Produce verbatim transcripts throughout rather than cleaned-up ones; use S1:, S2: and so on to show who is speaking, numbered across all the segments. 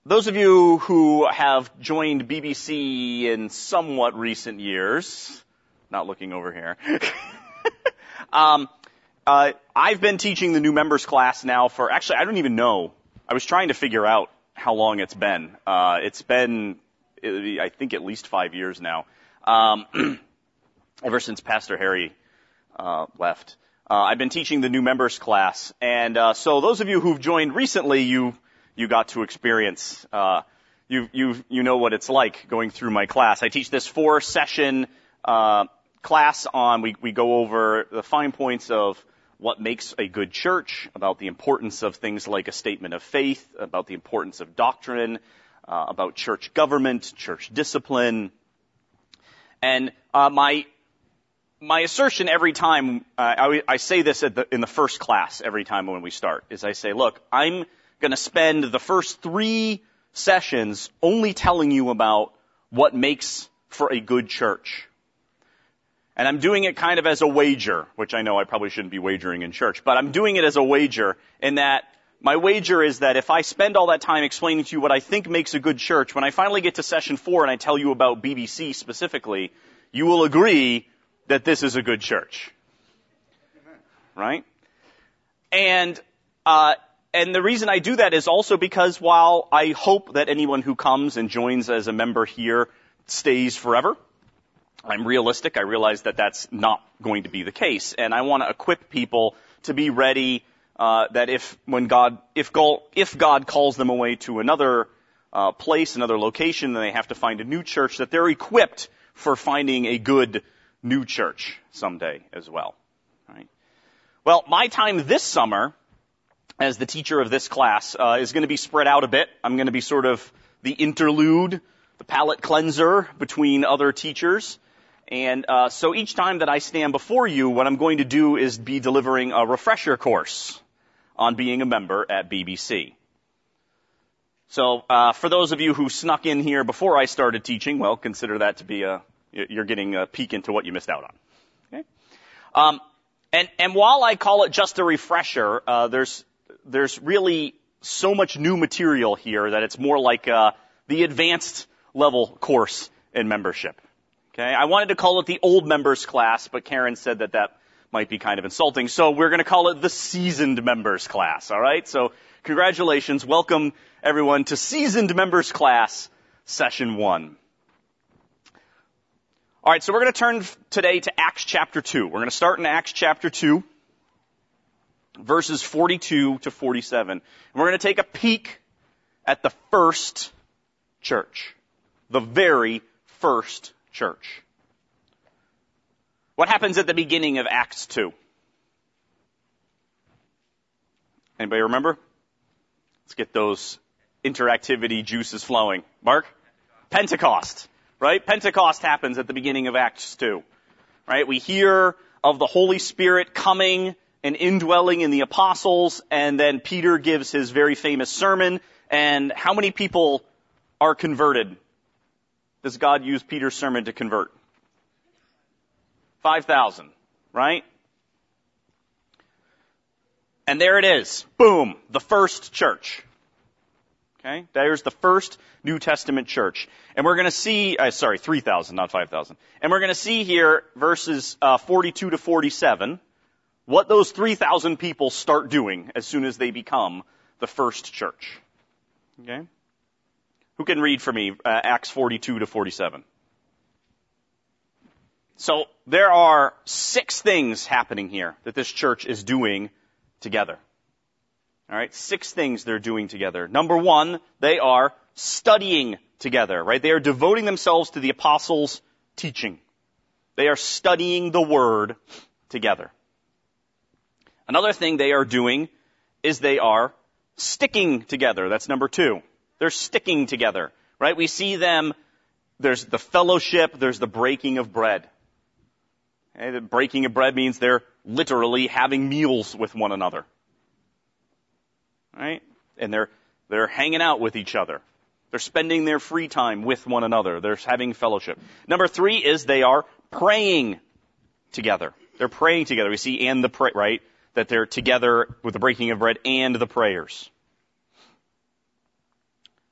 S1: those of you who have joined B B C in somewhat recent years, not looking over here, um, uh, I've been teaching the new members class now for, actually, I don't even know. I was trying to figure out how long it's been. Uh, it's been, I think, at least five years now, um, ever since Pastor Harry uh, left. Uh, I've been teaching the new members class, and uh, so those of you who've joined recently, you you got to experience, uh, you you you know what it's like going through my class. I teach this four-session uh, class on. We we go over the fine points of what makes a good church, about the importance of things like a statement of faith, about the importance of doctrine, uh, about church government, church discipline, and uh, my. My assertion every time, uh, I, I say this at the, in the first class every time when we start, is I say, look, I'm going to spend the first three sessions only telling you about what makes for a good church. And I'm doing it kind of as a wager, which I know I probably shouldn't be wagering in church, but I'm doing it as a wager in that my wager is that if I spend all that time explaining to you what I think makes a good church, when I finally get to session four and I tell you about B B C specifically, you will agree that this is a good church, right? And uh, and the reason I do that is also because while I hope that anyone who comes and joins as a member here stays forever, I'm realistic. I realize that that's not going to be the case, and I want to equip people to be ready. Uh, that if when God if God if God calls them away to another uh, place, another location, then they have to find a new church, that they're equipped for finding a good new church someday as well. Right? Well, my time this summer as the teacher of this class uh, is going to be spread out a bit. I'm going to be sort of the interlude, the palate cleanser between other teachers. And uh, so each time that I stand before you, what I'm going to do is be delivering a refresher course on being a member at B B C. So uh, for those of you who snuck in here before I started teaching, well, consider that to be a You're getting a peek into what you missed out on. Okay? Um, and, and while I call it just a refresher, uh, there's there's really so much new material here that it's more like uh, the advanced level course in membership. Okay? I wanted to call it the old members class, but Karen said that that might be kind of insulting, so we're going to call it the seasoned members class. All right? So congratulations, welcome everyone to seasoned members class, session one. All right, so we're going to turn today to Acts chapter two. We're going to start in Acts chapter two, verses forty-two to forty-seven. And we're going to take a peek at the first church, the very first church. What happens at the beginning of Acts two? Anybody remember? Let's get those interactivity juices flowing. Mark? Pentecost. Right? Pentecost happens at the beginning of Acts two. Right? We hear of the Holy Spirit coming and indwelling in the apostles, and then Peter gives his very famous sermon, and how many people are converted? Does God use Peter's sermon to convert? five thousand, right? And there it is. Boom. The first church. Okay? There's the first New Testament church. And we're going to see, uh, sorry, three thousand, not five thousand. And we're going to see here, verses uh, forty-two to forty-seven, what those three thousand people start doing as soon as they become the first church. Okay? Who can read for me uh, Acts forty-two to forty-seven? So there are six things happening here that this church is doing together. All right, six things they're doing together. Number one, they are studying together, right? They are devoting themselves to the apostles' teaching. They are studying the word together. Another thing they are doing is they are sticking together. That's number two. They're sticking together, right? We see them, there's the fellowship, there's the breaking of bread. Okay, the breaking of bread means they're literally having meals with one another. Right? And they're they're hanging out with each other. They're spending their free time with one another. They're having fellowship. Number three is they are praying together. They're praying together. We see and the pray, right? That they're together with the breaking of bread and the prayers.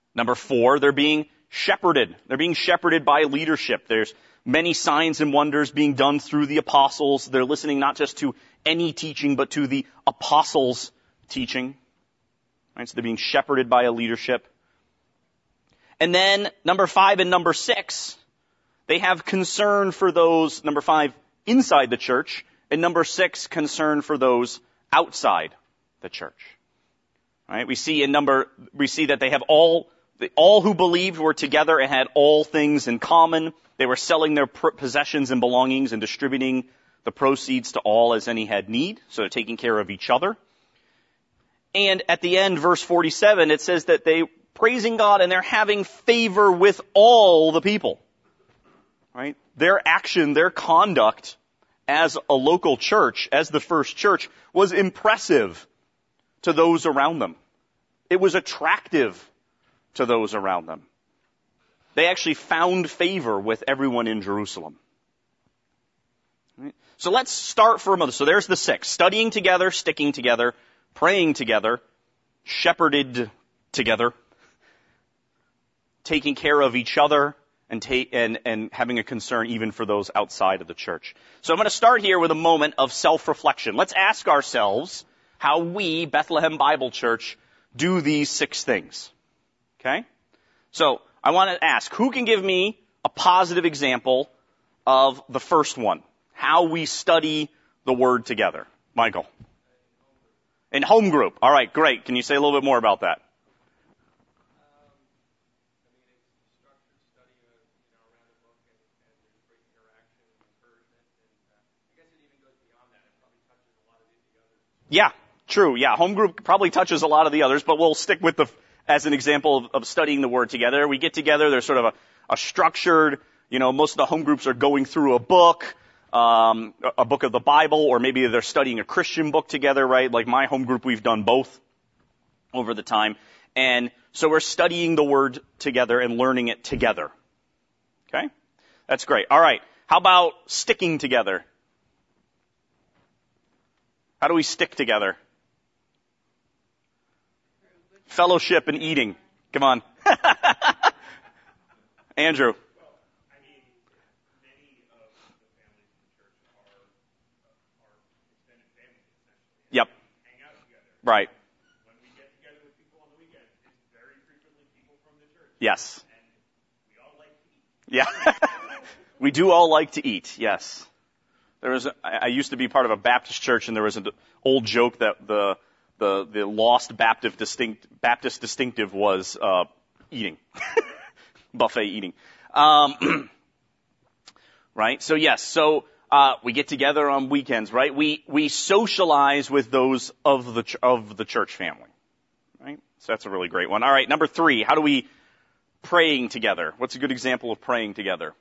S1: Number four, they're being shepherded. They're being shepherded by leadership. There's many signs and wonders being done through the apostles. They're listening not just to any teaching, but to the apostles' teaching. Right? So they're being shepherded by a leadership. And then number five and number six, they have concern for those, number five, inside the church, and number six, concern for those outside the church. Right? We see in number, we see that they have all, all who believed were together and had all things in common. They were selling their possessions and belongings and distributing the proceeds to all as any had need. So they're taking care of each other. And at the end, verse forty-seven, it says that they praising God and they're having favor with all the people. Right? Their action, their conduct as a local church, as the first church, was impressive to those around them. It was attractive to those around them. They actually found favor with everyone in Jerusalem. Right? So let's start for a moment. So there's the six. Studying together, sticking together, praying together, shepherded together, taking care of each other, and, ta- and, and having a concern even for those outside of the church. So I'm going to start here with a moment of self-reflection. Let's ask ourselves how we, Bethlehem Bible Church, do these six things. Okay? So I want to ask, who can give me a positive example of the first one? How we study the Word together. Michael. In home group. All right, great. Can you say a little bit more about that? Yeah, true. Yeah, home group probably touches a lot of the others, but we'll stick with the, as an example of, of studying the Word together. We get together, there's sort of a, a structured, you know, most of the home groups are going through a book, um, a book of the Bible, or maybe they're studying a Christian book together, right? Like my home group, we've done both over the time. And so we're studying the Word together and learning it together. Okay? That's great. All right. How about sticking together? How do we stick together? Fellowship and eating. Come on. Andrew.
S2: Well, I mean, many of the families in the church are, are extended families, essentially.
S1: Yep.
S2: Hang out together.
S1: Right.
S2: When we get together with people on the weekend, it's very frequently people from the church.
S1: Yes.
S2: And we all like to eat.
S1: Yeah. We do all like to eat, yes. There was, a, I used to be part of a Baptist church, and there was an old joke that the the the lost Baptist distinct Baptist distinctive was uh, eating, buffet eating, um, right? So yes, so uh, we get together on weekends, right? We we socialize with those of the ch- of the church family, right? So that's a really great one. All right, number three, how do we praying together? What's a good example of praying together?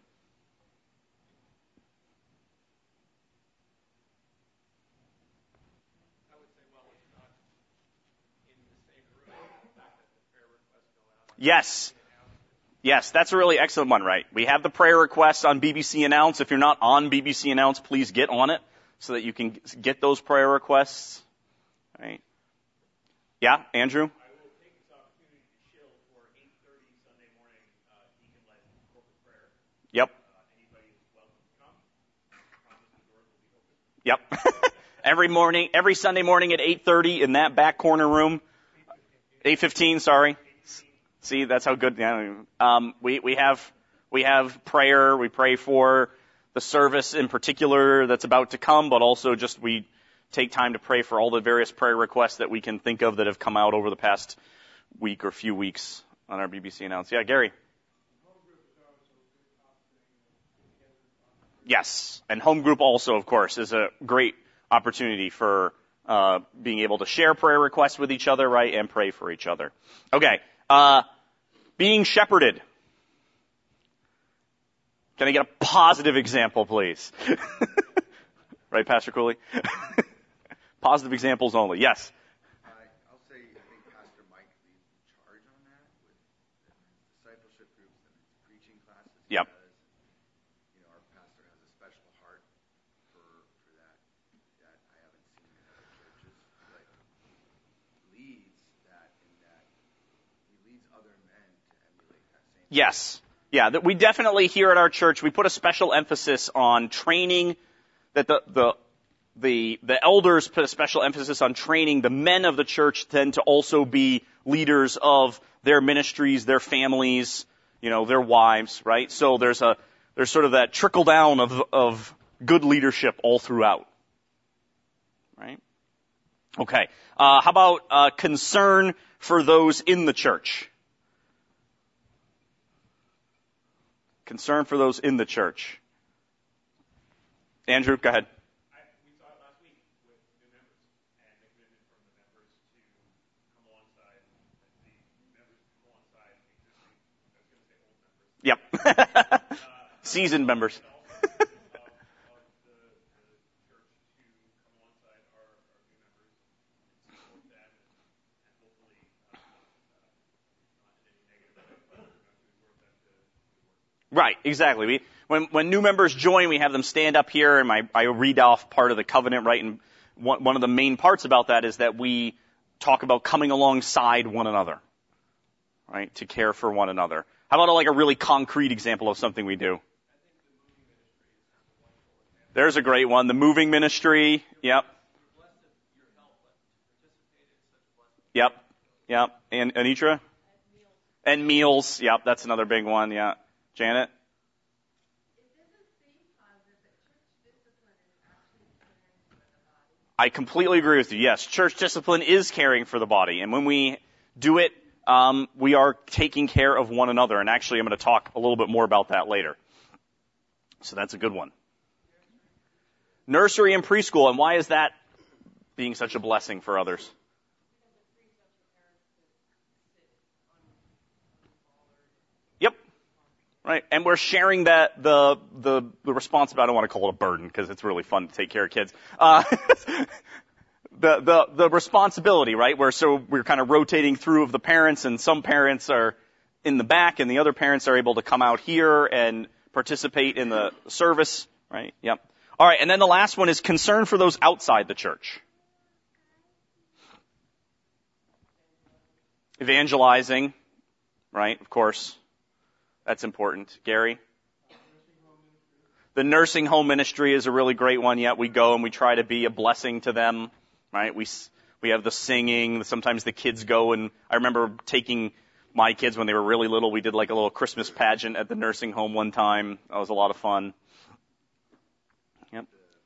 S1: Yes. Yes, that's a really excellent one, right? We have the prayer requests on B B C Announce. If you're not on B B C Announce, please get on it so that you can get those prayer requests. Right? Yeah, Andrew?
S2: I will take this opportunity to shill for eight thirty Sunday morning uh, deacon-led corporate prayer.
S1: Yep.
S2: Uh, anybody is welcome to come. I promise the doors will be open.
S1: Yep. Every morning, every Sunday morning at eight thirty in that back corner room. eight fifteen, sorry. See, that's how good. Yeah, um, we we have we have prayer. We pray for the service in particular that's about to come, but also just we take time to pray for all the various prayer requests that we can think of that have come out over the past week or few weeks on our B B C Announce. Yeah, Gary. Yes, and home group also, of course, is a great opportunity for uh, being able to share prayer requests with each other, right, and pray for each other. Okay. Uh, being shepherded. Can I get a positive example, please? Right, Pastor Cooley? Positive examples only. Yes.
S3: Uh, I'll say I think Pastor Mike leads the charge on that with discipleship groups and preaching classes.
S1: Yep.
S3: Because, you know, our pastor has a special heart for for that that I haven't seen in other churches, but he leads that in that he leads other men
S1: Yes. Yeah, that we definitely here at our church, we put a special emphasis on training, that the, the, the, the elders put a special emphasis on training the men of the church then to also be leaders of their ministries, their families, you know, their wives, right? So there's a, there's sort of that trickle down of, of good leadership all throughout. Right? Okay. Uh, how about, uh, concern for those in the church? Concern for those in the church. Andrew, go ahead.
S2: I, we saw it last week with new members and the commitment from the members to come alongside, the members to come alongside existing, I was going to say old members.
S1: Yep.
S2: uh,
S1: Seasoned members.
S2: And also of, of the, the church to come alongside our, our new members and support them and, and hopefully, uh, uh, not in any negative way, but you know, to exhort them to, to work.
S1: Right, exactly. We, when, when new members join, we have them stand up here, and my, I read off part of the covenant, right? And one, one of the main parts about that is that we talk about coming alongside one another, right? To care for one another. How about like a really concrete example of something we do? There's a great one. The moving ministry. Yep. Yep. Yep. And Anitra? And meals. Yep. That's another big one. Yeah. Janet? I completely agree with you. Yes, church discipline is caring for the body. And when we do it, um, we are taking care of one another. And actually, I'm going to talk a little bit more about that later. So that's a good one. Nursery and preschool. And why is that being such a blessing for others? Yep. Right. And we're sharing that, the, the, the responsibility. I don't want to call it a burden because it's really fun to take care of kids. Uh, the, the, the responsibility, right? Where so we're kind of rotating through of the parents, and some parents are in the back and the other parents are able to come out here and participate in the service, right? Yep. All right. And then the last one is concern for those outside the church. Evangelizing, right? Of course. That's important. Gary? The nursing home ministry is a really great one. Yet we go and we try to be a blessing to them, right? We, we have the singing. Sometimes the kids go, and I remember taking my kids when they were really little. We did like a little Christmas pageant at the nursing home one time. That was a lot of fun. Yep.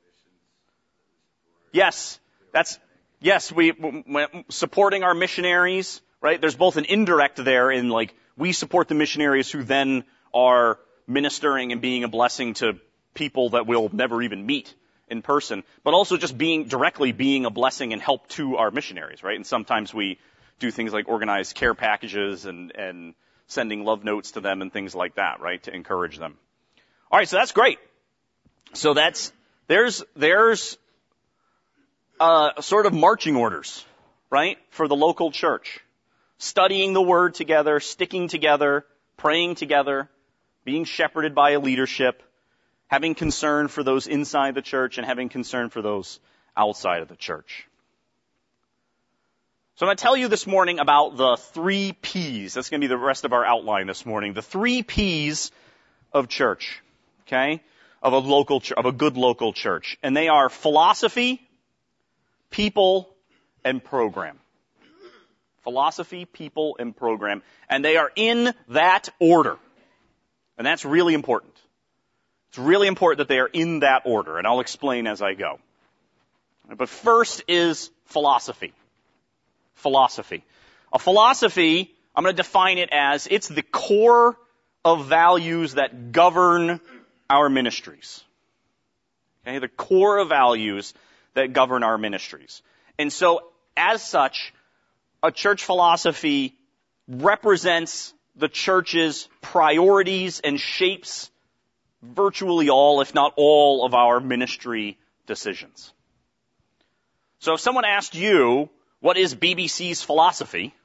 S1: Yes. That's, yes, we, we supporting our missionaries, right? There's both an indirect there in like, we support the missionaries who then are ministering and being a blessing to people that we'll never even meet in person, but also just being directly being a blessing and help to our missionaries, right? And sometimes we do things like organize care packages and, and sending love notes to them and things like that, right? To encourage them. All right, so that's great. So that's, there's, there's, uh, sort of marching orders, right? For the local church. Studying the word together, sticking together, praying together, being shepherded by a leadership, having concern for those inside the church, and having concern for those outside of the church. So I'm going to tell you this morning about the three P's. That's going to be the rest of our outline this morning. The three P's of church, okay? Of a local, of a good local church. And they are philosophy, people, and program. Philosophy, people, and program. And they are in that order. And that's really important. It's really important that they are in that order, and I'll explain as I go. But first is philosophy. Philosophy. A philosophy, I'm going to define it as, it's the core of values that govern our ministries. Okay, the core of values that govern our ministries. And so, as such, a church philosophy represents the church's priorities and shapes virtually all, if not all, of our ministry decisions. So if someone asked you, what is B B C's philosophy?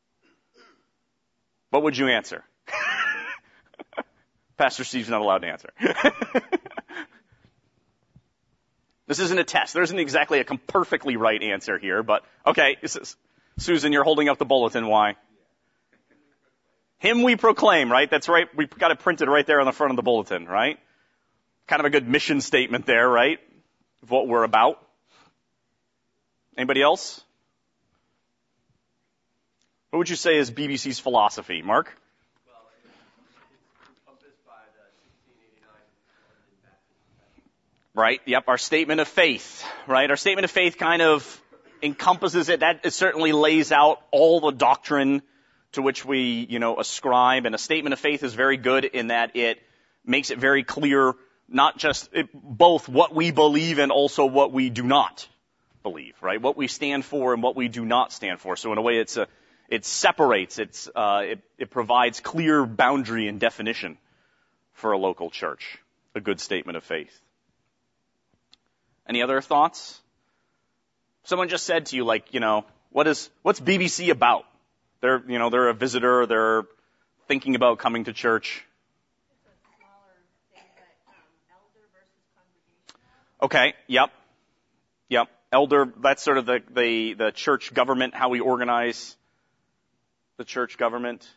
S1: What would you answer? Pastor Steve's not allowed to answer. This isn't a test. There isn't exactly a perfectly right answer here, but okay, this is, Susan, you're holding up the bulletin. Why? Him we proclaim, right? That's right. We've got it printed right there on the front of the bulletin, right? Kind of a good mission statement there, right? Of what we're about. Anybody else? What would you say is B B C's philosophy, Mark?
S4: Well, it's encompassed by the sixteen eighty-nine London Baptist Convention.
S1: Right. Yep. Our statement of faith, right? Our statement of faith kind of encompasses it. That it certainly lays out all the doctrine to which we, you know, ascribe. And a statement of faith is very good in that it makes it very clear, not just it, both what we believe and also what we do not believe, right? What we stand for and what we do not stand for. So in a way, it's a, it separates, it's, uh, it, it provides clear boundary and definition for a local church. A good statement of faith. Any other thoughts? Someone just said to you, like, you know, what is, what's B B C about? They're, you know, they're a visitor, they're thinking about coming to church.
S5: It's a smaller thing, but um, elder versus congregational.
S1: Okay, yep. Yep. Elder, that's sort of the, the, the church government, how we organize the church government.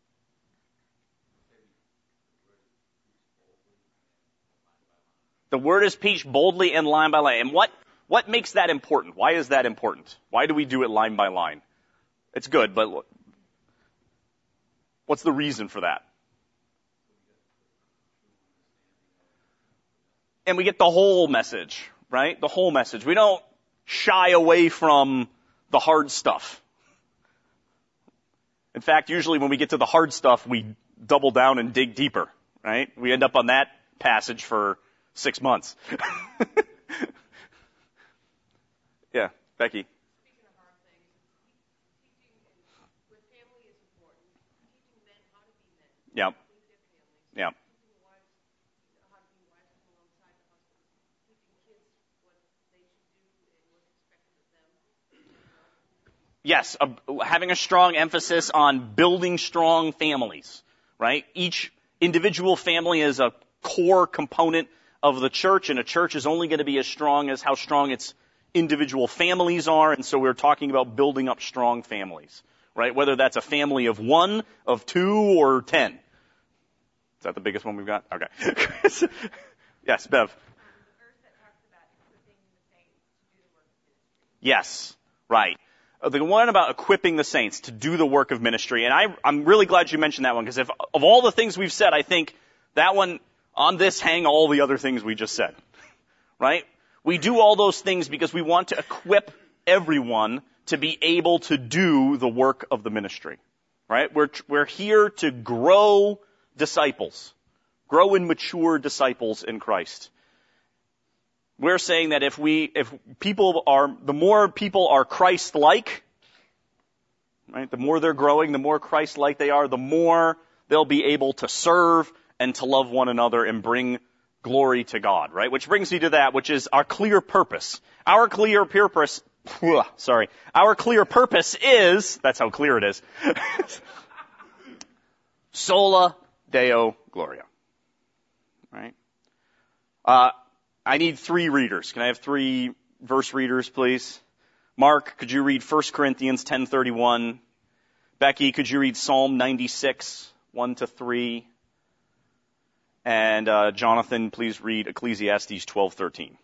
S1: The word is preached boldly and line by line. And what, what makes that important? Why is that important? Why do we do it line by line? It's good, but what's the reason for that? And we get the whole message, right? The whole message. We don't shy away from the hard stuff. In fact, usually when we get to the hard stuff, we double down and dig deeper, right? We end up on that passage for six months. Yeah, Becky.
S5: Speaking of hard things, teaching with family is important. Teaching men how to be men.
S1: Yeah.
S5: Lead their families.
S1: Yeah.
S5: Teaching wives how to be wives alongside the husband. Teaching kids what they should do and what's expected of them.
S1: Yes, a, having a strong emphasis on building strong families, right? Each individual family is a core component of the church, and a church is only going to be as strong as how strong its individual families are, and so we're talking about building up strong families, right? Whether that's a family of one, of two, or ten. Is that the biggest one we've got? Okay. Yes, Bev.
S5: Um, the verse that talks about equipping the saints to do the work of ministry.
S1: Yes, right. Uh, The one about equipping the saints to do the work of ministry, and I, I'm really glad you mentioned that one, because if of all the things we've said, I think that one, on this hang all the other things we just said, right? We do all those things because we want to equip everyone to be able to do the work of the ministry, right? We're, we're here to grow disciples, grow and mature disciples in Christ. We're saying that if we, if people are, the more people are Christ-like, right? The more they're growing, the more Christ-like they are, the more they'll be able to serve and to love one another and bring glory to God, right? Which brings me to that, which is our clear purpose. Our clear purpose, sorry, our clear purpose is, that's how clear it is, sola Deo Gloria, right? Uh, I need three readers. Can I have three verse readers, please? Mark, could you read First Corinthians ten thirty-one? Becky, could you read Psalm ninety-six, one to three? And uh, Jonathan, please read Ecclesiastes twelve thirteen.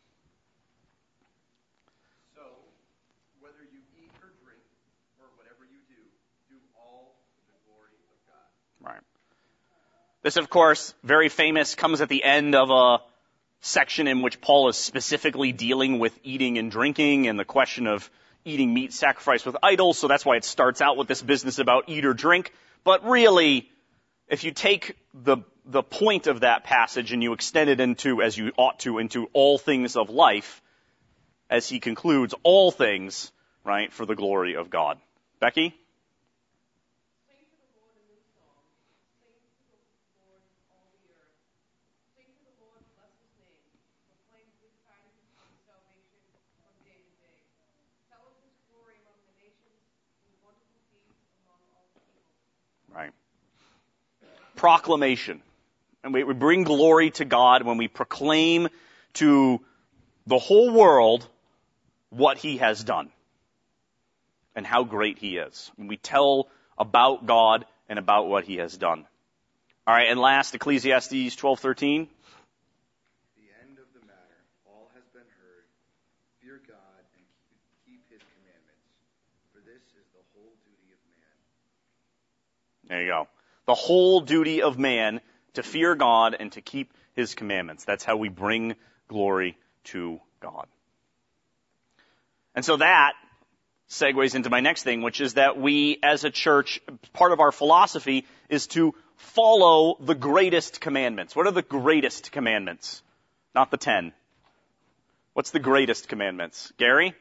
S4: So, whether you eat or drink, or whatever you do, do all for the glory of God.
S1: Right. This, of course, very famous, comes at the end of a section in which Paul is specifically dealing with eating and drinking and the question of eating meat sacrificed with idols. So that's why it starts out with this business about eat or drink. But really, if you take the the point of that passage and you extend it into, as you ought to, into all things of life, as he concludes, all things, right, for the glory of God. Becky?
S5: Sing to the Lord a new song. Sing to the Lord all the earth. Sing to the Lord, bless his name. Proclaim good tidings of his salvation from day to day. Tell of his glory among the nations, his wonderful deeds among all the people.
S1: Right. Proclamation. And we, we bring glory to God when we proclaim to the whole world what he has done and how great he is. When we tell about God and about what he has done. All right, and last, Ecclesiastes twelve thirteen.
S3: The end of the matter, all has been heard. Fear God and keep his commandments, for this is the whole duty of man.
S1: There you go. The whole duty of man, to fear God and to keep his commandments. That's how we bring glory to God. And so that segues into my next thing, which is that we as a church, part of our philosophy is to follow the greatest commandments. What are the greatest commandments? Not the ten. What's the greatest commandments? Gary?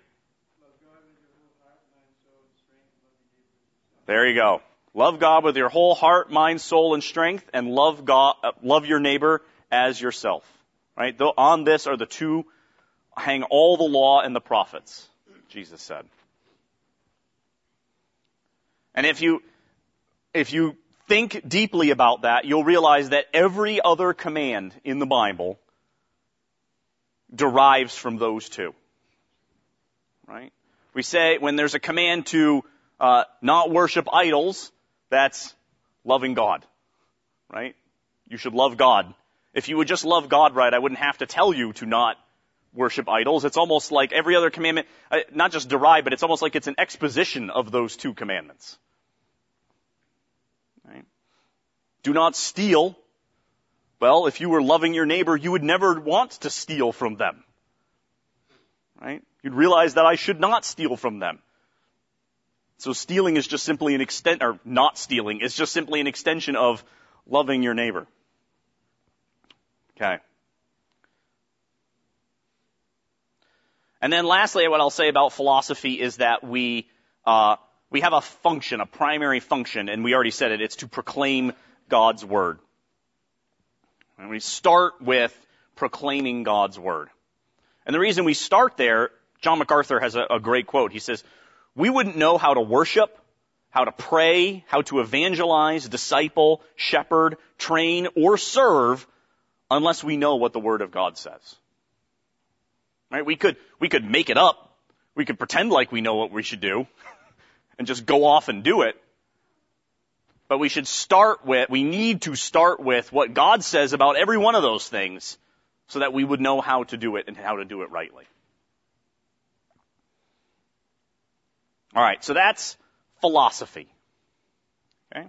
S1: There you go. Love God with your whole heart, mind, soul, and strength, and love God, uh, love your neighbor as yourself. Right? Though on this are the two, hang all the law and the prophets, Jesus said. And if you, if you think deeply about that, you'll realize that every other command in the Bible derives from those two. Right? We say when there's a command to uh, not worship idols, that's loving God. Right? You should love God. If you would just love God right, I wouldn't have to tell you to not worship idols. It's almost like every other commandment, uh, not just derive, but it's almost like it's an exposition of those two commandments. Right? Do not steal. Well, if you were loving your neighbor, you would never want to steal from them. Right? You'd realize that I should not steal from them. So stealing is just simply an extent, or not stealing, is just simply an extension of loving your neighbor. Okay. And then lastly, what I'll say about philosophy is that we, uh, we have a function, a primary function, and we already said it, it's to proclaim God's word. And we start with proclaiming God's word. And the reason we start there, John MacArthur has a, a great quote. He says, we wouldn't know how to worship, how to pray, how to evangelize, disciple, shepherd, train, or serve unless we know what the Word of God says. Right? We could, we could make it up. We could pretend like we know what we should do and just go off and do it. But we should start with, we need to start with what God says about every one of those things so that we would know how to do it and how to do it rightly. All right, so that's philosophy. Okay?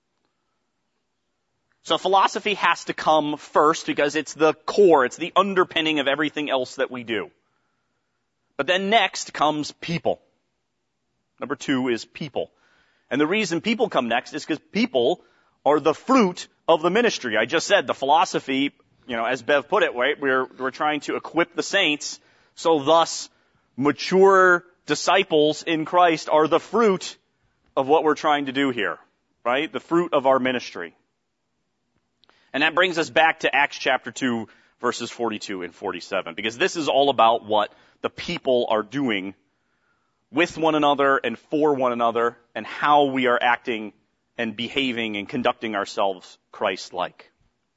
S1: So philosophy has to come first because it's the core, it's the underpinning of everything else that we do. But then next comes people. Number two is people. And the reason people come next is because people are the fruit of the ministry. I just said the philosophy, you know, as Bev put it, right, we're, we're trying to equip the saints, so thus mature disciples in Christ are the fruit of what we're trying to do here, right? The fruit of our ministry. And that brings us back to Acts chapter two, verses forty-two and forty-seven, because this is all about what the people are doing with one another and for one another and how we are acting and behaving and conducting ourselves Christ-like.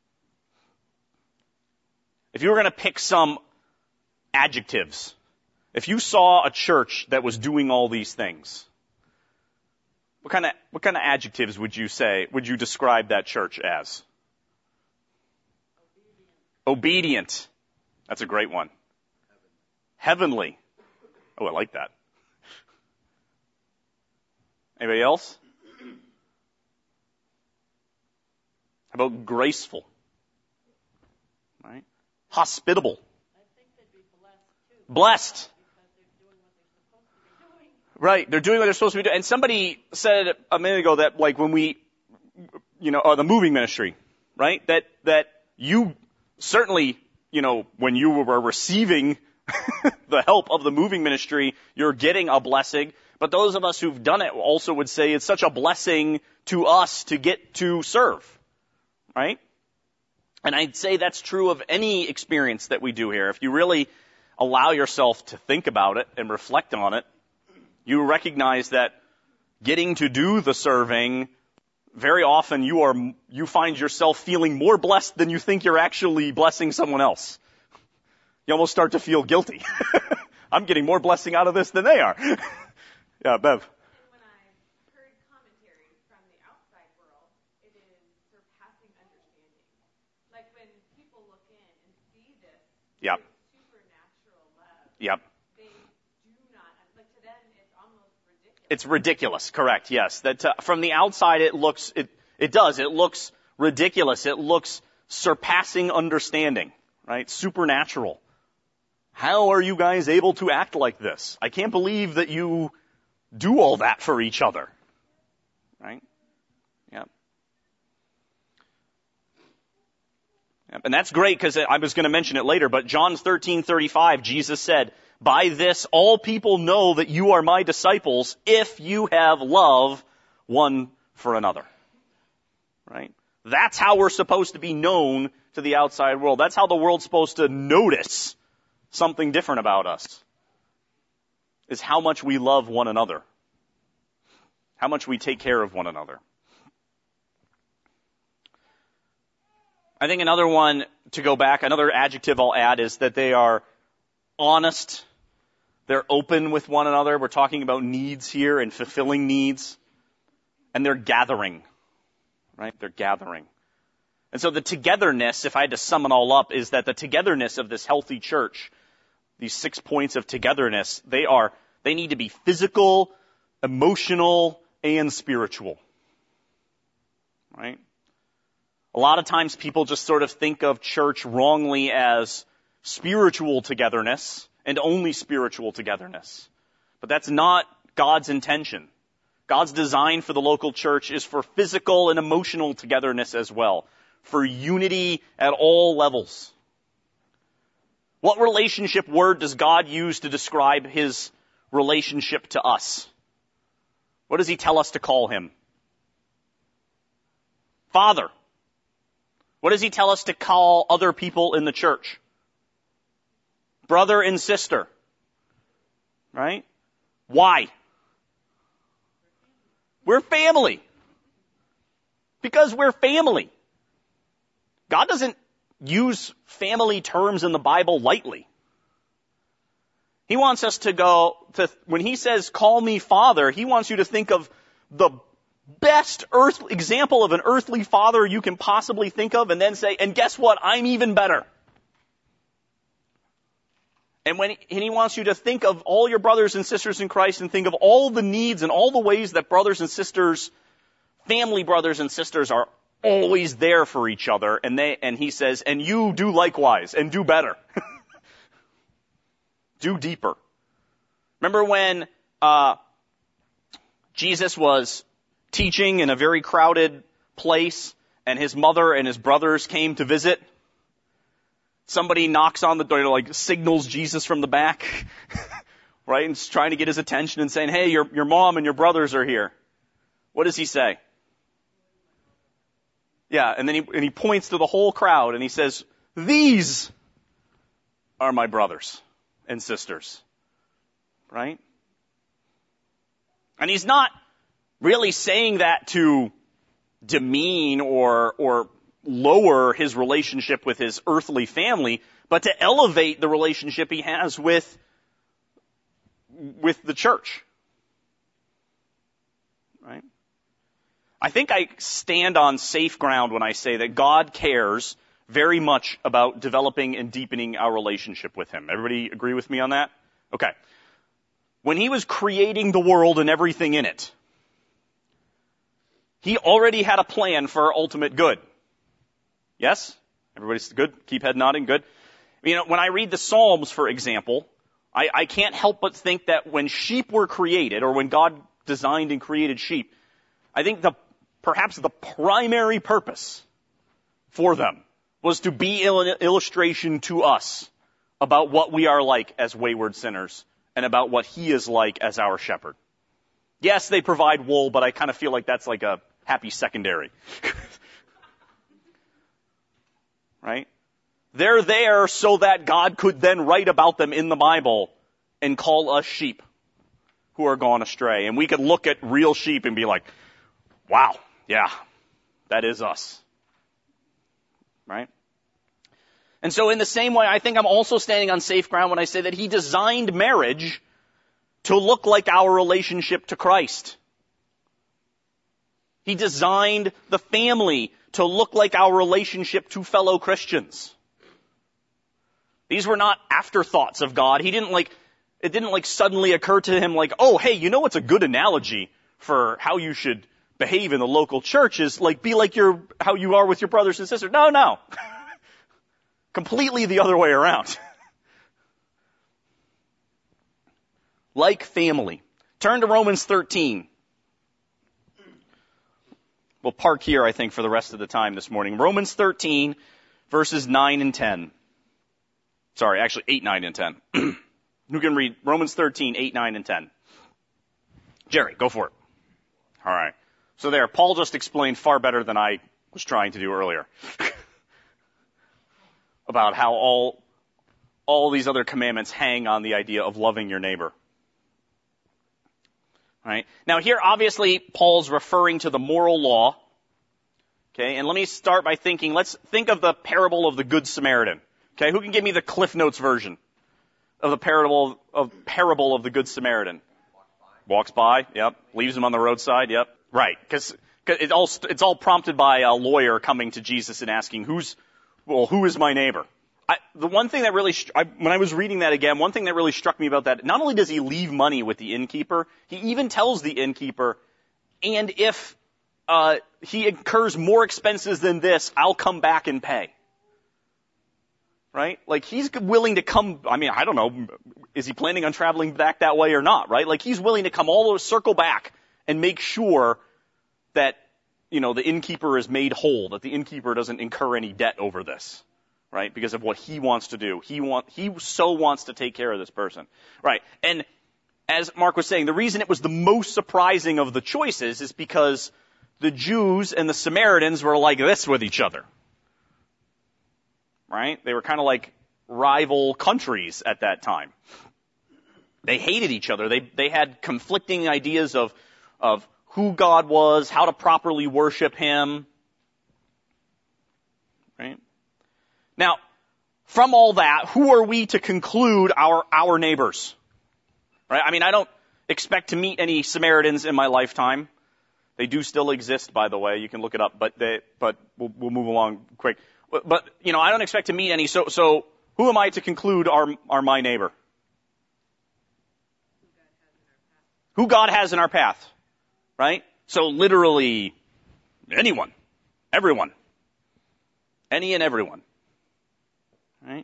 S1: If you were going to pick some adjectives, if you saw a church that was doing all these things, what kind of, what kind of adjectives would you say, would you describe that church as? Obedient. That's a great one. Heavenly. Oh, I like that. Anybody else? How about graceful? Right? Hospitable.
S5: I think they'd be blessed too.
S1: Blessed.
S5: Because they're doing what they're supposed to be doing.
S1: Right. They're doing what they're supposed to be doing. And somebody said a minute ago that, like, when we, you know, uh, the moving ministry, right? That, that you certainly, you know, when you were receiving the help of the moving ministry, you're getting a blessing. But those of us who've done it also would say it's such a blessing to us to get to serve, right? And I'd say that's true of any experience that we do here. If you really allow yourself to think about it and reflect on it, you recognize that getting to do the serving, very often you are, you find yourself feeling more blessed than you think you're actually blessing someone else. You almost start to feel guilty. I'm getting more blessing out of this than they are. Yeah, Bev.
S5: And when I heard commentary from the outside world, like when people look in and see this
S1: Yep.
S5: supernatural love,
S1: Yep.
S5: they do not, like to them it's almost ridiculous.
S1: It's ridiculous, correct, yes. That uh, from the outside it looks, it, it does, it looks ridiculous. It looks surpassing understanding, right? Supernatural. How are you guys able to act like this? I can't believe that you do all that for each other, right? Yep. Yep. And that's great because I was going to mention it later, but John thirteen thirty-five, Jesus said, "By this all people know that you are my disciples if you have love one for another." Right? That's how we're supposed to be known to the outside world. That's how the world's supposed to notice something different about us, is how much we love one another, how much we take care of one another. I think another one, to go back, another adjective I'll add is that they are honest, they're open with one another. We're talking about needs here and fulfilling needs, and they're gathering, right? They're gathering. And so the togetherness, if I had to sum it all up, is that the togetherness of this healthy church, these six points of togetherness, they are, they need to be physical, emotional, and spiritual. Right? A lot of times people just sort of think of church wrongly as spiritual togetherness and only spiritual togetherness. But that's not God's intention. God's design for the local church is for physical and emotional togetherness as well, for unity at all levels. What relationship word does God use to describe his relationship to us? What does he tell us to call him? Father. What does he tell us to call other people in the church? Brother and sister. Right? Why? We're family. Because we're family. God doesn't use family terms in the Bible lightly. He wants us to go, to, when he says, call me father, he wants you to think of the best earth, example of an earthly father you can possibly think of, and then say, and guess what? I'm even better. And when he, and he wants you to think of all your brothers and sisters in Christ and think of all the needs and all the ways that brothers and sisters, family brothers and sisters are always there for each other. And they, and he says, and you do likewise and do better. Do deeper. Remember when, uh, Jesus was teaching in a very crowded place and his mother and his brothers came to visit? Somebody knocks on the door, like signals Jesus from the back, right? And is trying to get his attention and saying, hey, your, your mom and your brothers are here. What does he say? Yeah, and then he, and he points to the whole crowd and he says, these are my brothers and sisters. Right? And he's not really saying that to demean or, or lower his relationship with his earthly family, but to elevate the relationship he has with, with the church. Right? I think I stand on safe ground when I say that God cares very much about developing and deepening our relationship with him. Everybody agree with me on that? Okay. When he was creating the world and everything in it, he already had a plan for our ultimate good. Yes? Everybody's good? Keep head nodding. Good. You know, when I read the Psalms, for example, I, I can't help but think that when sheep were created, or when God designed and created sheep, I think the perhaps the primary purpose for them was to be an illustration to us about what we are like as wayward sinners and about what he is like as our shepherd. Yes, they provide wool, but I kind of feel like that's like a happy secondary. Right? They're there so that God could then write about them in the Bible and call us sheep who are gone astray. And we could look at real sheep and be like, wow, yeah, that is us. Right? And so in the same way, I think I'm also standing on safe ground when I say that he designed marriage to look like our relationship to Christ. He designed the family to look like our relationship to fellow Christians. These were not afterthoughts of God. He didn't like, it didn't like suddenly occur to him like, oh, hey, you know what's a good analogy for how you should behave in the local church is like, be like your, how you are with your brothers and sisters. No, no. Completely the other way around. Like family. Turn to Romans thirteen. We'll park here, I think, for the rest of the time this morning. Romans thirteen, verses nine and ten. Sorry, actually eight, nine, and ten. Who can read Romans thirteen, eight, nine, and ten? Jerry, go for it. All right. So there, Paul just explained far better than I was trying to do earlier about how all, all these other commandments hang on the idea of loving your neighbor. All right. Now here, obviously, Paul's referring to the moral law. Okay. And let me start by thinking, let's think of the parable of the Good Samaritan. Okay. Who can give me the Cliff Notes version of the parable of parable of the Good Samaritan? Walks by. Yep. Leaves him on the roadside. Yep. Right. Because it all, it's all prompted by a lawyer coming to Jesus and asking, who's, well, who is my neighbor? I, the one thing that really, I, when I was reading that again, one thing that really struck me about that, not only does he leave money with the innkeeper, he even tells the innkeeper, and if uh, he incurs more expenses than this, I'll come back and pay. Right? Like he's willing to come, I mean, I don't know, is he planning on traveling back that way or not, right? Like he's willing to come all the way, circle back and make sure that, you know, the innkeeper is made whole, that the innkeeper doesn't incur any debt over this. Right? Because of what he wants to do. He want, he so wants to take care of this person. Right. And as Mark was saying, the reason it was the most surprising of the choices is because the Jews and the Samaritans were like this with each other. Right? They were kind of like rival countries at that time. They hated each other. They, they had conflicting ideas of, of who God was, how to properly worship him. Right? Now, from all that, who are we to conclude our, our neighbors? Right? I mean, I don't expect to meet any Samaritans in my lifetime. They do still exist, by the way. You can look it up, but they, but we'll, we'll move along quick. But, but, you know, I don't expect to meet any. So, so who am I to conclude are, are my neighbor? Who God has in our path. Right? So literally anyone, everyone, any and everyone. Right?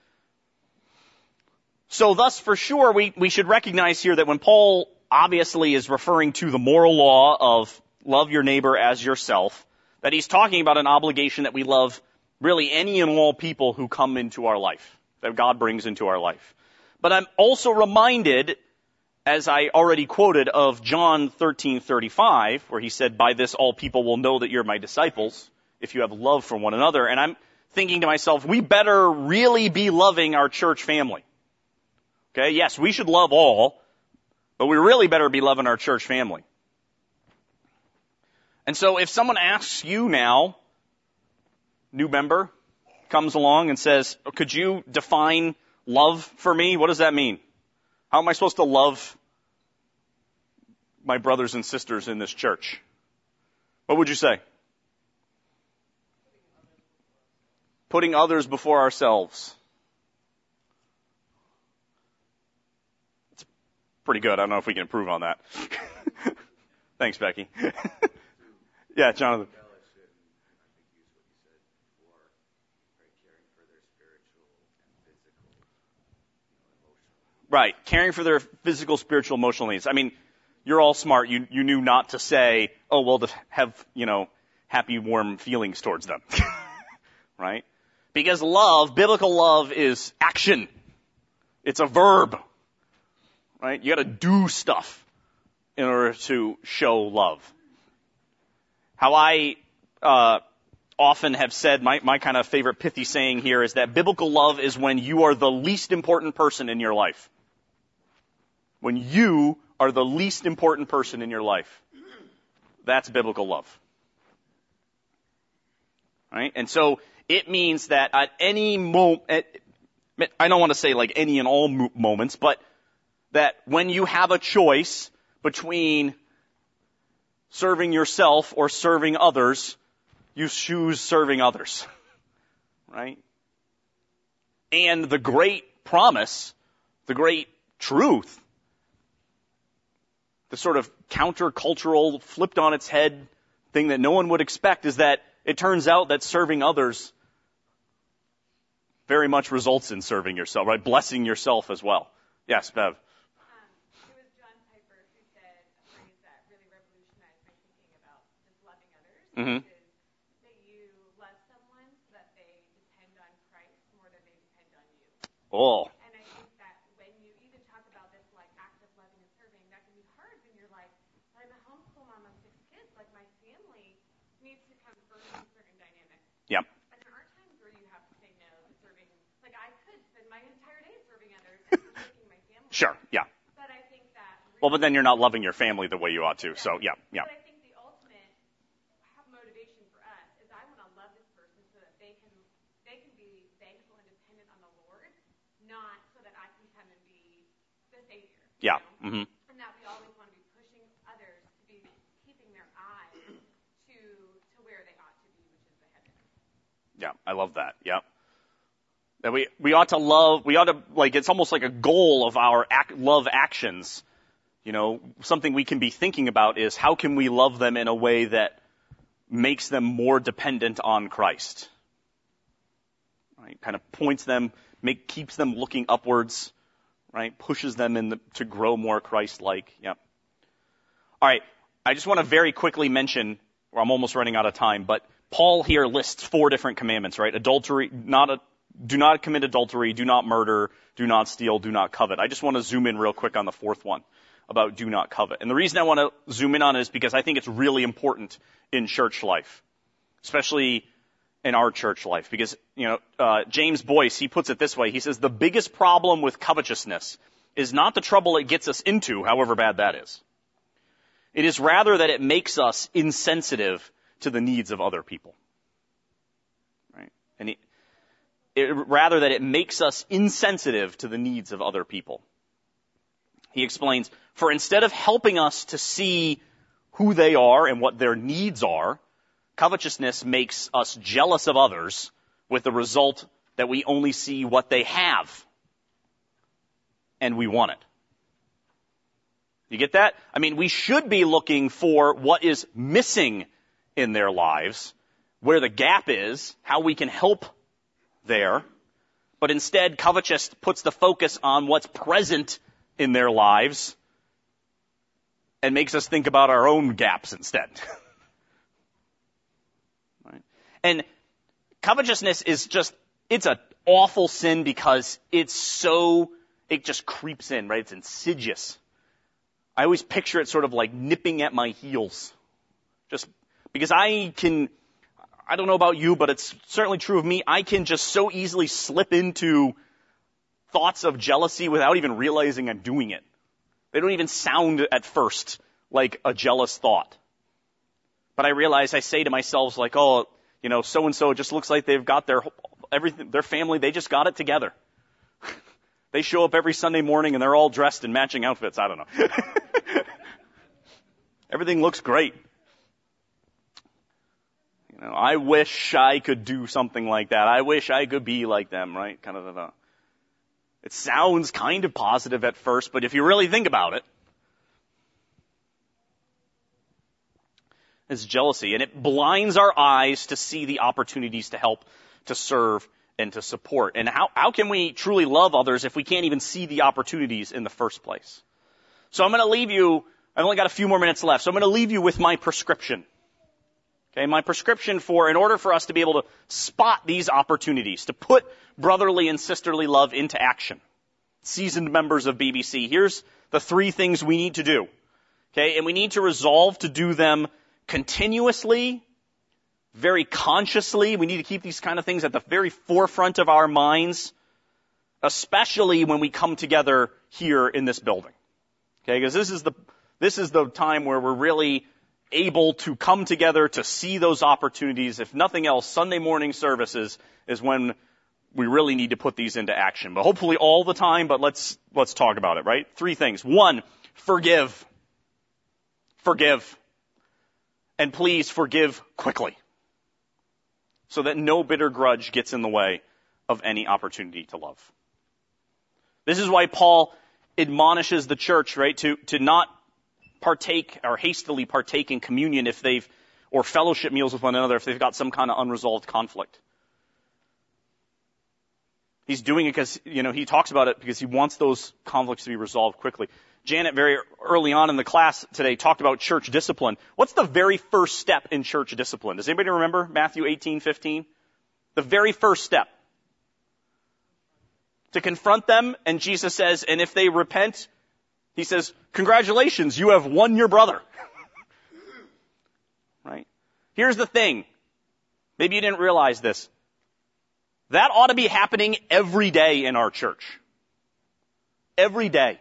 S1: So thus, for sure, we, we should recognize here that when Paul obviously is referring to the moral law of love your neighbor as yourself, that he's talking about an obligation that we love really any and all people who come into our life, that God brings into our life. But I'm also reminded, as I already quoted, of John thirteen thirty-five, where he said, by this all people will know that you're my disciples, if you have love for one another. And I'm thinking to myself, we better really be loving our church family. Okay, yes, we should love all, but we really better be loving our church family. And so if someone asks you now, new member, comes along and says, could you define love for me? What does that mean? How am I supposed to love my brothers and sisters in this church? What would you say? Putting others before ourselves. It's pretty good. I don't know if we can improve on that. Thanks, Becky. Yeah, Jonathan. Right, caring for their physical, spiritual, emotional needs. I mean, you're all smart. You you knew not to say, oh, well, to have, you know, happy, warm feelings towards them. Right? Because love, biblical love is action. It's a verb. Right? You gotta do stuff in order to show love. How I, uh, often have said, my, my kind of favorite pithy saying here is that biblical love is when you are the least important person in your life. When you are the least important person in your life. That's biblical love. Right? And so, it means that at any moment, I don't want to say like any and all mo- moments, but that when you have a choice between serving yourself or serving others, you choose serving others. Right? And the great promise, the great truth, the sort of countercultural, flipped on its head thing that no one would expect is that it turns out that serving others very much results in serving yourself, right? Blessing yourself as well. Yes, Bev.
S5: Um, it was John Piper who said a phrase that really revolutionized my thinking about just loving others,
S1: Mm-hmm.
S5: which is that you love someone so that they depend on Christ more than they depend on you.
S1: Oh,
S5: And I think that when you even talk about this like act of loving and serving, that can be hard when you're like, I'm a homeschool mom of six kids, like my family needs to come first in certain dynamics.
S1: yeah.
S5: And there are times where you have to say no to serving. Like I could spend my entire day serving others and forsaking my family.
S1: Sure, yeah.
S5: But I think that
S1: Well, but then you're not loving your family the way you ought to. So, yeah, yeah.
S5: But I think the ultimate motivation for us is I want to love this person so that they can they can be thankful and dependent on the Lord, not so that I can come and be the Savior. you
S1: Yeah.
S5: know?
S1: Mm-hmm.
S5: And that we always want to be pushing others to be keeping their eyes to to where they ought to be, which is the heaven.
S1: Yeah, I love that. Yeah. That we, we ought to love, we ought to, like, it's almost like a goal of our act, love actions. You know, something we can be thinking about is how can we love them in a way that makes them more dependent on Christ? Right? Kind of points them, make, keeps them looking upwards, right? Pushes them in the, to grow more Christ-like. Yeah. All right. I just want to very quickly mention, or I'm almost running out of time, but Paul here lists four different commandments, right? Adultery, not a, do not commit adultery, do not murder, do not steal, do not covet. I just want to zoom in real quick on the fourth one about do not covet. And the reason I want to zoom in on it is because I think it's really important in church life, especially in our church life. Because, you know, uh, James Boyce, he puts it this way. He says, the biggest problem with covetousness is not the trouble it gets us into, however bad that is. It is rather that it makes us insensitive to the needs of other people. Right? And he, It, rather that it makes us insensitive to the needs of other people. He explains, for instead of helping us to see who they are and what their needs are, covetousness makes us jealous of others with the result that we only see what they have and we want it. You get that? I mean, we should be looking for what is missing in their lives, where the gap is, how we can help there, but instead covetous puts the focus on what's present in their lives and makes us think about our own gaps instead. Right? And covetousness is just, it's an awful sin because it's so, it just creeps in, right? It's insidious. I always picture it sort of like nipping at my heels. Just because I can, I don't know about you, but it's certainly true of me. I can just so easily slip into thoughts of jealousy without even realizing I'm doing it. They don't even sound at first like a jealous thought. But I realize I say to myself like, oh, you know, so-and-so just looks like they've got their, everything, their family, they just got it together. They show up every Sunday morning and they're all dressed in matching outfits. I don't know. Everything looks great. You know, I wish I could do something like that. I wish I could be like them, right? Kind of a, it sounds kind of positive at first, but if you really think about it, it's jealousy, and it blinds our eyes to see the opportunities to help, to serve, and to support. And how, how can we truly love others if we can't even see the opportunities in the first place? So I'm going to leave you, I've only got a few more minutes left, so I'm going to leave you with my prescription. Okay, my prescription for, in order for us to be able to spot these opportunities, to put brotherly and sisterly love into action. Seasoned members of B B C, here's the three things we need to do. Okay, and we need to resolve to do them continuously, very consciously. We need to keep these kind of things at the very forefront of our minds, especially when we come together here in this building. Okay, because this is the, this is the time where we're really able to come together to see those opportunities. If nothing else, Sunday morning services is when we really need to put these into action. But hopefully all the time, but let's, let's talk about it, right? Three things. One, forgive. Forgive. And please forgive quickly, so that no bitter grudge gets in the way of any opportunity to love. This is why Paul admonishes the church, right, to, to not partake or hastily partake in communion if they've, or fellowship meals with one another if they've got some kind of unresolved conflict. He's doing it because, you know, he talks about it because he wants those conflicts to be resolved quickly. Janet, very early on in the class today, talked about church discipline. What's the very first step in church discipline? Does anybody remember Matthew eighteen fifteen? The very first step. To confront them, and Jesus says, and if they repent, he says, congratulations, you have won your brother. Right? Here's the thing. Maybe you didn't realize this. That ought to be happening every day in our church. Every day.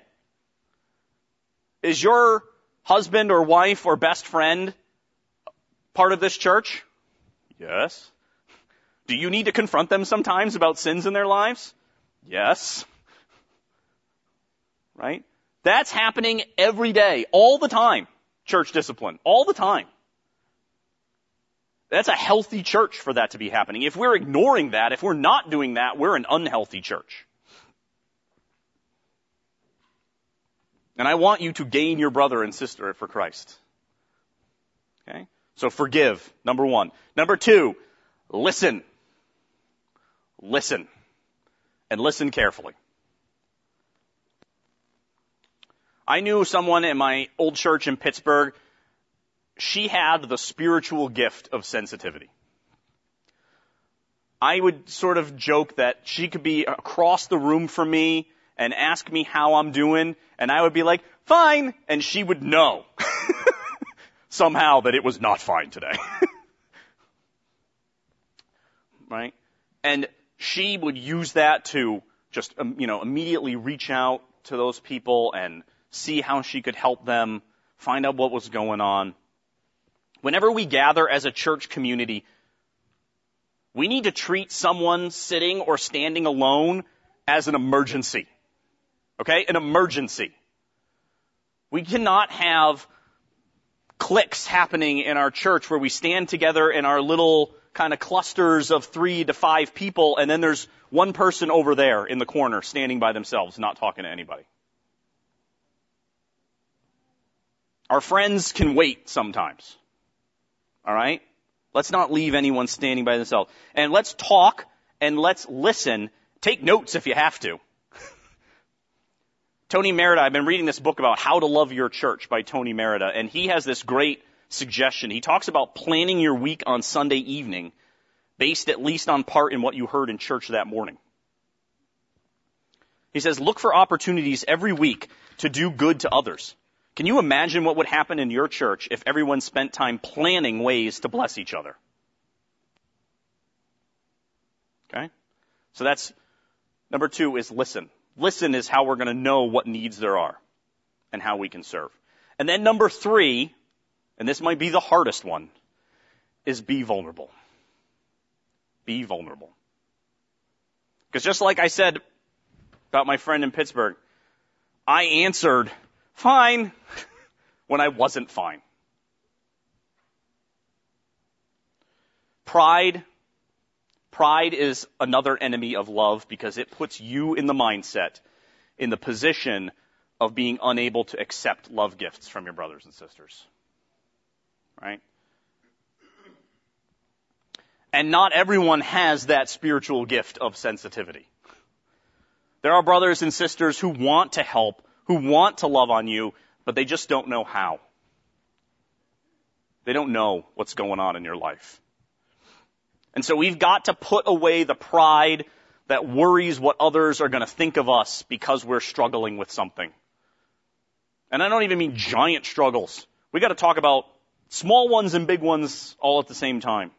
S1: Is your husband or wife or best friend part of this church? Yes. Do you need to confront them sometimes about sins in their lives? Yes. Right? That's happening every day, all the time. Church discipline, all the time. That's a healthy church for that to be happening. If we're ignoring that, if we're not doing that, we're an unhealthy church. And I want you to gain your brother and sister for Christ. Okay? So forgive, number one. Number two, listen. Listen. And listen carefully. I knew someone in my old church in Pittsburgh. She had the spiritual gift of sensitivity. I would sort of joke that she could be across the room from me and ask me how I'm doing, and I would be like, fine, and she would know somehow that it was not fine today. Right? And she would use that to just, um, you know, immediately reach out to those people and see how she could help them, find out what was going on. Whenever we gather as a church community, we need to treat someone sitting or standing alone as an emergency. Okay? An emergency. We cannot have cliques happening in our church where we stand together in our little kind of clusters of three to five people, and then there's one person over there in the corner standing by themselves, not talking to anybody. Our friends can wait sometimes. All right? Let's not leave anyone standing by themselves. And let's talk and let's listen. Take notes if you have to. Tony Merida, I've been reading this book about How to Love Your Church by Tony Merida, and he has this great suggestion. He talks about planning your week on Sunday evening based at least on part in what you heard in church that morning. He says, look for opportunities every week to do good to others. Can you imagine what would happen in your church if everyone spent time planning ways to bless each other? Okay? So that's, number two is listen. Listen is how we're going to know what needs there are and how we can serve. And then number three, and this might be the hardest one, is be vulnerable. Be vulnerable. Because just like I said about my friend in Pittsburgh, I answered fine when I wasn't fine. Pride, pride is another enemy of love because it puts you in the mindset, in the position of being unable to accept love gifts from your brothers and sisters. Right? And not everyone has that spiritual gift of sensitivity. There are brothers and sisters who want to help, who want to love on you, but they just don't know how. They don't know what's going on in your life. And so we've got to put away the pride that worries what others are going to think of us because we're struggling with something. And I don't even mean giant struggles. We got to talk about small ones and big ones all at the same time.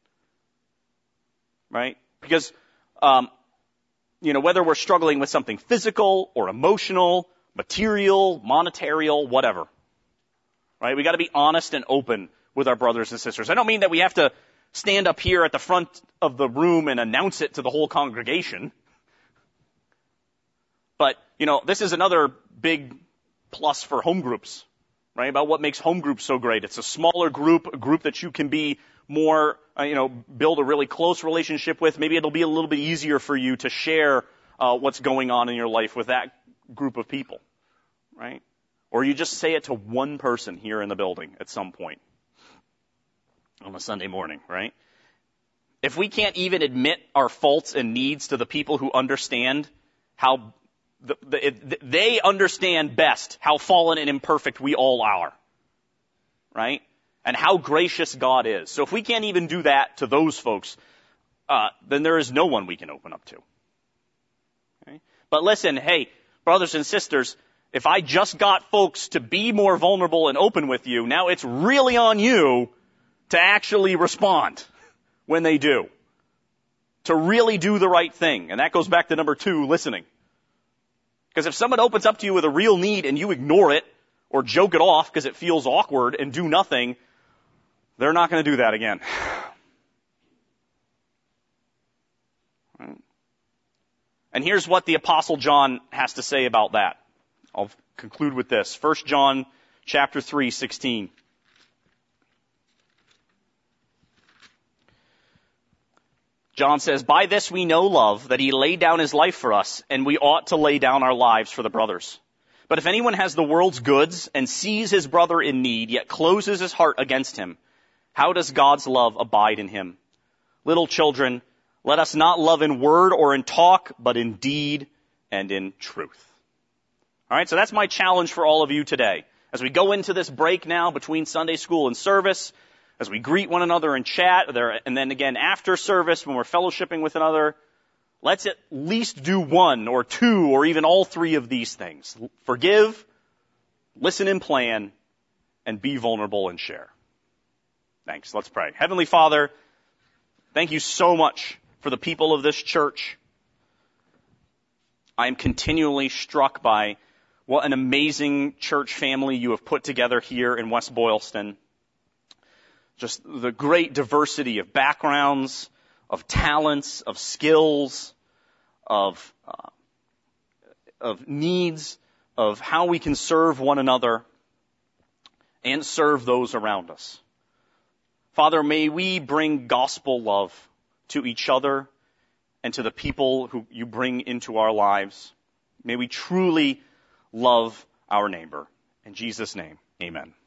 S1: Right? Because, um, you know, whether we're struggling with something physical or emotional, material, monetarial, whatever. Right? We got to be honest and open with our brothers and sisters. I don't mean that we have to stand up here at the front of the room and announce it to the whole congregation. But, you know, this is another big plus for home groups. right? About what makes home groups so great. It's a smaller group, a group that you can be more, uh, you know, build a really close relationship with. Maybe it'll be a little bit easier for you to share uh, what's going on in your life with that group of people, right? Or you just say it to one person here in the building at some point on a Sunday morning, right? If we can't even admit our faults and needs to the people who understand how the, the, it, they understand best how fallen and imperfect we all are, right? And how gracious God is. So if we can't even do that to those folks, uh, then there is no one we can open up to. Okay? But listen, hey, brothers and sisters, if I just got folks to be more vulnerable and open with you, now it's really on you to actually respond when they do. To really do the right thing. And that goes back to number two, listening. Because if someone opens up to you with a real need and you ignore it or joke it off because it feels awkward and do nothing, they're not going to do that again. Right? And here's what the Apostle John has to say about that. I'll conclude with this. First John chapter three, sixteen. John says, "By this we know love, that he laid down his life for us, and we ought to lay down our lives for the brothers. But if anyone has the world's goods and sees his brother in need, yet closes his heart against him, how does God's love abide in him? Little children, let us not love in word or in talk, but in deed and in truth." All right, so that's my challenge for all of you today. As we go into this break now between Sunday school and service, as we greet one another and chat, and then again after service when we're fellowshipping with another, let's at least do one or two or even all three of these things. Forgive, listen and plan, and be vulnerable and share. Thanks. Let's pray. Heavenly Father, thank you so much for the people of this church. I am continually struck by what an amazing church family you have put together here in West Boylston. Just the great diversity of backgrounds, of talents, of skills, of uh, of needs, of how we can serve one another and serve those around us. Father, may we bring gospel love to each other and to the people who you bring into our lives. May we truly love our neighbor. In Jesus' name, amen.